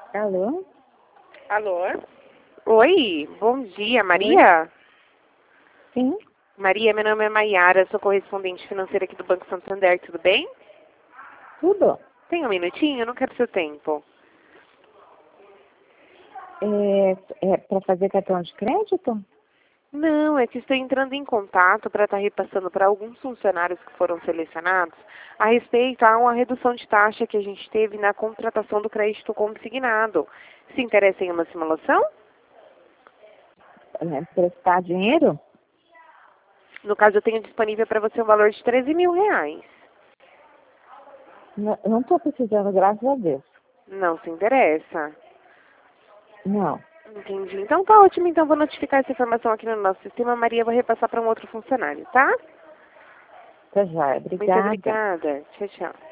Alô? Alô? Oi, bom dia, Maria? Sim, Maria, meu nome é Maiara, sou correspondente financeira aqui do Banco Santander, tudo bem? tudo. Tem um minutinho? Eu não quero seu tempo. É para fazer cartão de crédito? Não, é que estou entrando em contato para estar repassando para alguns funcionários que foram selecionados a respeito a uma redução de taxa que a gente teve na contratação do crédito consignado. Se interessa em uma simulação? Prestar dinheiro? No caso, eu tenho disponível para você um valor de 13 mil reais. Não estou precisando, graças a Deus. Não se interessa? Não. Entendi. Então tá ótimo. Então vou notificar essa informação aqui no nosso sistema. Maria, vou repassar para um outro funcionário, tá? Tá joia. Muito Obrigada. obrigada. Tchau, tchau.